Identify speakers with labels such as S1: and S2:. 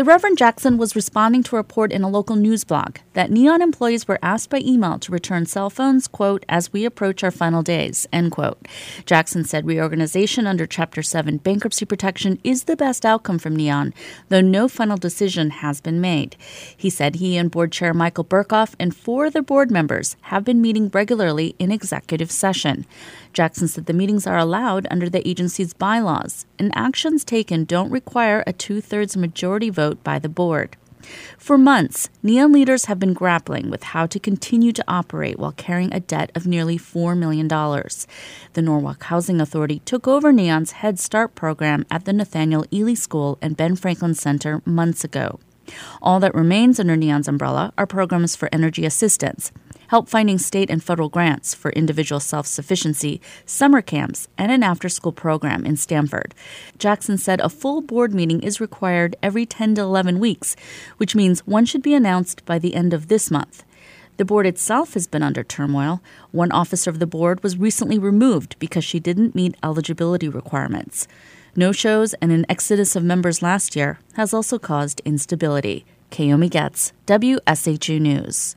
S1: The Reverend Jackson was responding to a report in a local news blog that Neon employees were asked by email to return cell phones, quote, as we approach our final days, end quote. Jackson said reorganization under Chapter 7 bankruptcy protection is the best outcome from Neon, though no final decision has been made. He said he and board chair Michael Burkhoff and 4 other board members have been meeting regularly in executive session. Jackson said the meetings are allowed under the agency's bylaws, and actions taken don't require a 2/3 majority vote by the board. For months, Neon leaders have been grappling with how to continue to operate while carrying a debt of nearly $4 million. The Norwalk Housing Authority took over Neon's Head Start program at the Nathaniel Ely School and Ben Franklin Center months ago. All that remains under Neon's umbrella are programs for energy assistance, help finding state and federal grants for individual self-sufficiency, summer camps, and an after-school program in Stamford. Jackson said a full board meeting is required every 10 to 11 weeks, which means one should be announced by the end of this month. The board itself has been under turmoil. One officer of the board was recently removed because she didn't meet eligibility requirements. No-shows and an exodus of members last year has also caused instability. Kayomi Getz, WSHU News.